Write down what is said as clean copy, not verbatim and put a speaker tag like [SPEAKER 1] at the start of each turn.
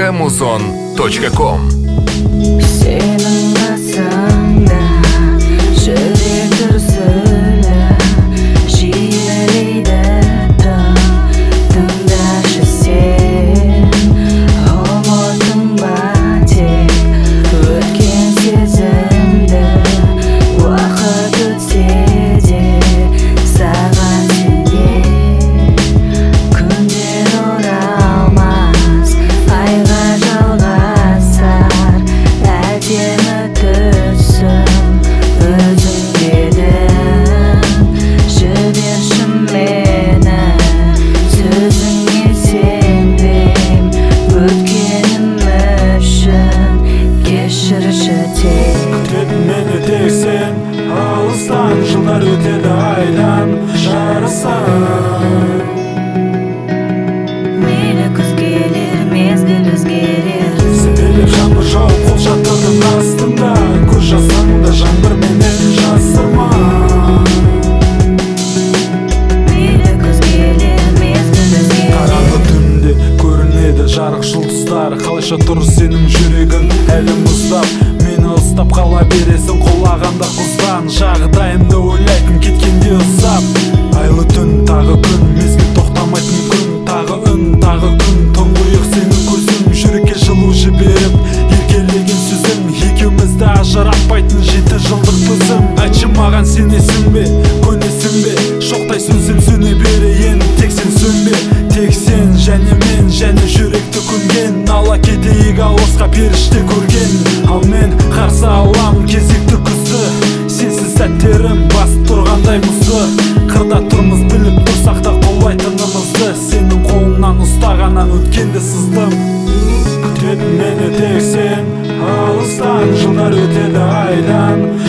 [SPEAKER 1] Muzon.com.
[SPEAKER 2] Senin kasanda жүректер сөйлі жиілейді тыңдашы сен ұмытың ба тек өткен сезімді уақыт өтсе де саған сенген күндер оралмас айға жалғасар әдемі түсім өзің дедің жіберші мені сөзіңе сенбейм өткенім үшін кешірші тек
[SPEAKER 3] күтетін мені тек сен алыстан жылдар өтеді айдан жарысып
[SPEAKER 2] мейлі күз келер мезгіл өзгерер
[SPEAKER 3] себелеп жаңбыр жауып қол шаттардың астында көз жасыңды жаңбырменен жасырма
[SPEAKER 2] мейлі күз келер мезгіл өзгерер
[SPEAKER 3] қараңғы түнде көрінеді жарық жұлдыздар қалайша тұр сенің жүрегің әлі мұздап мені ұстап қала бересің құлағанда құздан жағдайымды ойлайтын кеткенде ұзап айлы түн тағы күн мезгіл тоқтамайтын күн тағы үн тағы күн тұңғиық сенің көзің жүрекке жылу жіберіп еркелеген сөзің екеумізді ажыратпайтын 7 жылдық төзім айтшы маған сенесің бе көнесің бе шоқтай сөзім сөне берейін тек сен сөнбе тек сен және мен және жүректі көнген ала кетейік алысқа періште көрген ал мен қарсы алам кезекті күзді сенсіз сәттерім басып тұрғандай мұзды қырда тұрмыз біліп тұрсақ та қолайтынымызды сенің қолыңнан ұстағаннан өткенде сыздым күтетін мені тек сен алыстан жылдар өтеді айдан